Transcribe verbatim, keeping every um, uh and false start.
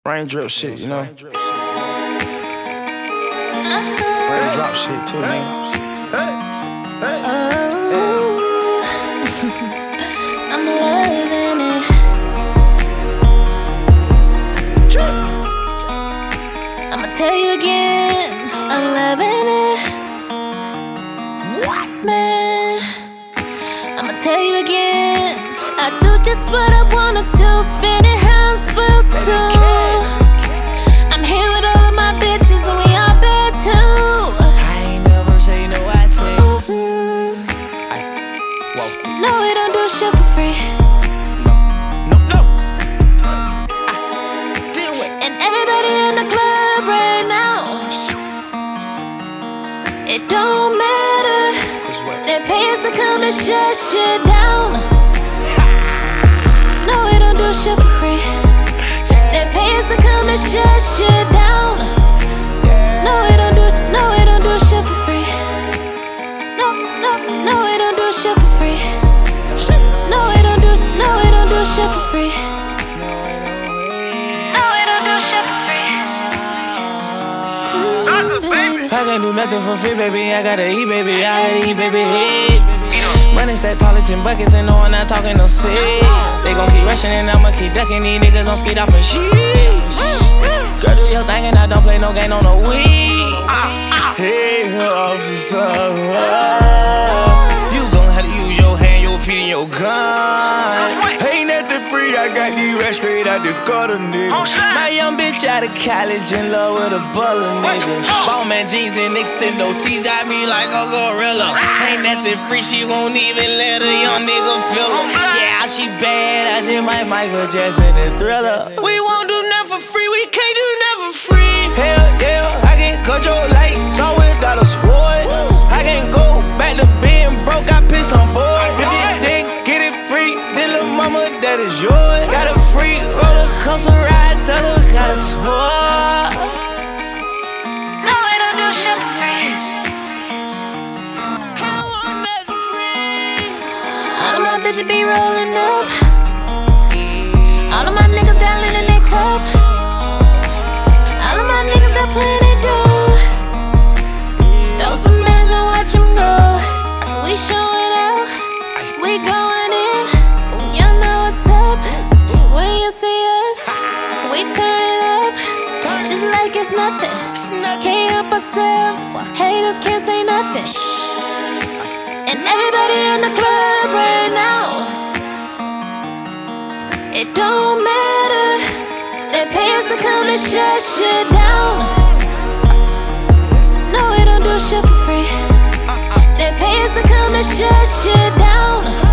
Raindrop shit, you know. Uh-huh. Raindrop shit too, man. Oh, I'm loving it. I'ma tell you again, I'm loving it. What? Man, I'ma tell you again, I do just what I wanna do, spinning how I'm supposed to. I'm here with all of my bitches and we all bad too. I ain't never say no, I say. Mm-hmm. I, whoa. No, we don't do shit for free. No, no. I deal with. And everybody in the club right now, it don't matter. They pay us to come and shut shit down. No, we don't do shit for free. They pay us to come and shut shit down. No, we don't do, no, we don't do shit for free. No, no, no, we don't do shit for free. No, we don't do, no, we don't do shit for free. No, we don't do shit for free. Mm, I can't do nothing for free, baby. I gotta eat, baby. I gotta eat, baby. Hey. Money stack toilets and buckets, and no, I'm not talking no shit. They gon' keep rushing and I'ma keep ducking. These niggas don't skate off and shit. Girl, do your thing and I don't play no game on no weed. Hey, officer, you gon' have to use your hand, your feet, and your gun. Ain't nothing free, I got these rats straight out the gutter, nigga. My young bitch out of college in love with a baller, nigga. Ballman jeans and extendo tees got me like a gorilla. Ain't nothing free, she won't even let a young nigga feel her. Yeah, she bad, I just might Michael Jackson and Thriller. We won't do nothing for free, we can't do nothing free. Hell yeah, I can cut your lights on without a sword. I can't go back to being broke, I pissed on Ford. If you didn't get it free, then little mama, that is yours. Got a free roller coaster ride, tell her got a tour. no, we don't do shit for free. I want that free. All of my bitches be rolling up. All of my niggas got lean in their cup. All of my niggas got plenty dough. Throw some bands and watch them go. We showing out, we going in. Y'all know what's up. When you see us, we turn it up, just like it's nothing. Can't help ourselves, haters can't say nothing. And everybody in the club right now, it don't matter. They pay us to come and shut shit down. No, we don't do shit for free. They pay us to come and shut shit down.